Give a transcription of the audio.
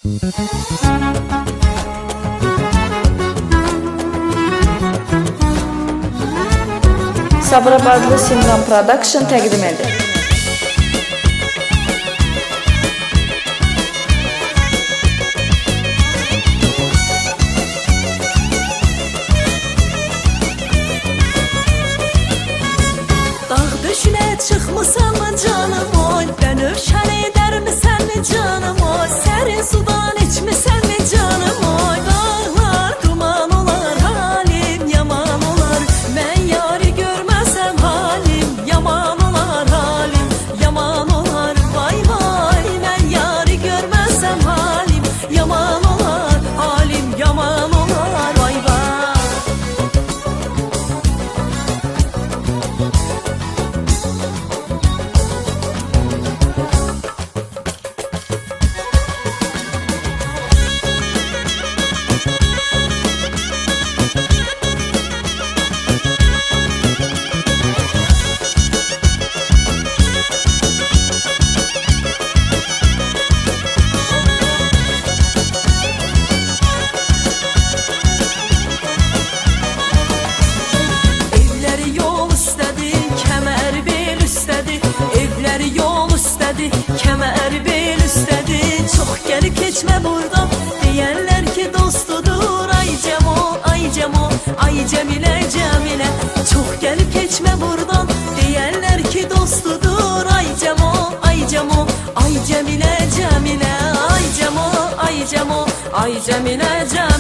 Sabirabadlı Simran Production təqdim edir. Dağ döşünə çıxmısan mı canım oy? Bənövşən edərmi sənmi canım oy? Sərin sudan içmisən mi canım oy? Dağlar duman olar, halim yaman olar. Mən yari görməsəm halim yaman olar, halim yaman olar. Vay vay, mən yari görməsəm halim yaman olar, halim yaman olar. Vay vay. Kemer bel üstədi, çox gəlib keçmə buradan. Deyərlər ki dostudur, ay Cemo, ay Cemo, ay Cəmilə, Cəmilə. Çox gəlib keçmə buradan. Deyərlər ki dostudur, ay Cemo, ay Cemo, ay Cəmilə, Cəmilə. Ay Cemo, ay Cemo, ay Cəmilə, Cəmilə.